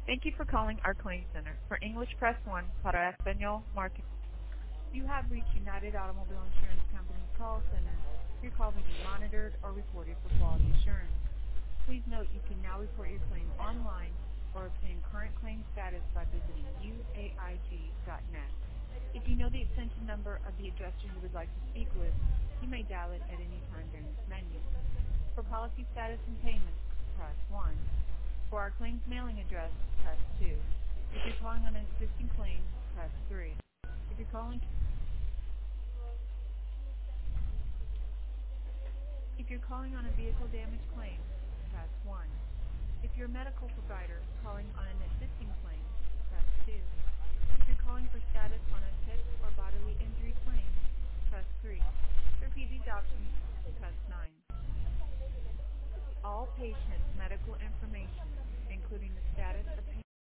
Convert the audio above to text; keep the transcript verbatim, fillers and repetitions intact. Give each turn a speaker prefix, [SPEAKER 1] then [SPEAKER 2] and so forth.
[SPEAKER 1] Thank you for calling our claim center. For English, press one. Para español, marque. You have reached United Automobile Insurance Company's call center. Your call may be monitored or recorded for quality assurance. Please note you can now report your claim online or obtain current claim status by visiting U A I G dot net. If you know the extension number of the adjuster you would like to speak with, you may dial it at any time during this menu. For policy status and payments, press one. For our claims mailing address, press two. If you're calling on an existing claim, press three. If you're calling if you're calling on a vehicle damage claim, press one. If you're a medical provider calling on an existing claim, press two. If you're calling for status on a sick or bodily injury claim, press three. To repeat these options, press nine. All patient medical information